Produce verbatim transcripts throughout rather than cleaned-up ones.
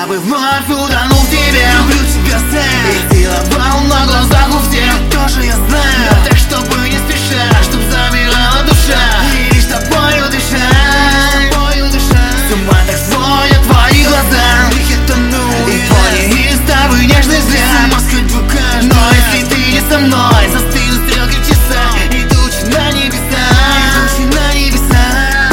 я бы вновь утонул в тебе. Люблю тебя, Сэм, и целовал на глазах у всех. Тоже я знаю, но так, чтобы не спеша, чтоб замирала душа, и лишь тобою дышать, тобою дышать. С ума так сводят твои глаза, в них я тону, и пони из тобой нежный взгляд. С ума сходит каждый, но если ты не со мной, застынут стрелки в часах, и тучи на небеса, и тучи на небеса.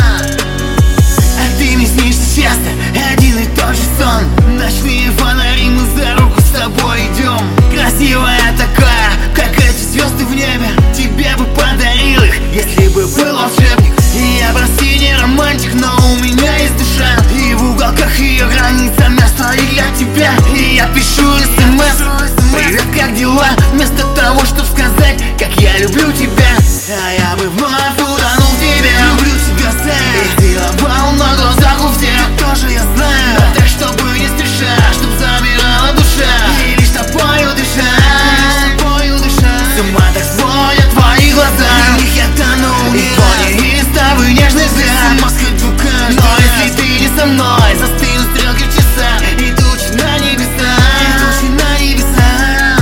А ты мне снишься часто, один и тот же сон. Ночные фонари, мы за руку с тобой идем. Красивая такая, как эти звезды в небе. Тебе бы подарил их, если бы был волшебник. И я, прости, не романтик, но у меня есть душа, и в уголках ее граница место и для тебя. И я пишу смс: привет, как дела? Вместо того, чтобы сказать, как я люблю тебя. А я бы вновь утонул в тебе. Люблю тебя, Сэм, и целовал на глазах у всех. Тоже я знаю, но так, чтобы не спеша, чтоб замирала душа, и лишь тобою дышать, тобою дышать. С ума так сводят твои глаза, в них я тону, и пони из тобой нежный взгляд. С ума сходит каждый, но если ты не со мной, застынут стрелки в часах, и тучи на небеса, и тучи на небеса.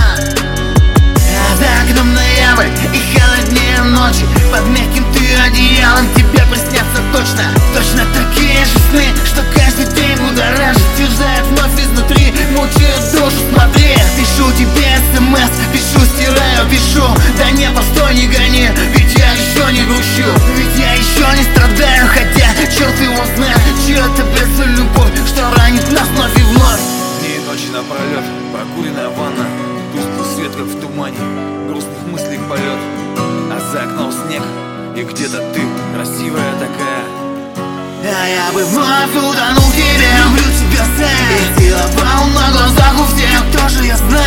А за окном ноябрь и холоднее ночи, под мягким ты одеялом тебе приснятся точно, точно такие же сны, что каждый день будоражит, терзает вновь изнутри, мучает душу. Смотри, пишу тебе смс, пишу, стираю, пишу, да не, постой, не гони, ведь я еще не грущу, ведь я еще не страдаю, хотя черт его знает, чья это блядь любовь, что ранит нас вновь и вновь. Дни и ночи напролет, прокуренная ванна, тусклый свет, как в тумане, грустных мыслей полет, а за окном снег, и где-то ты, красивая такая. А я бы вновь утонул в тебе. Люблю тебя, Сэм, и целовал на глазах у всех. Тоже я знаю,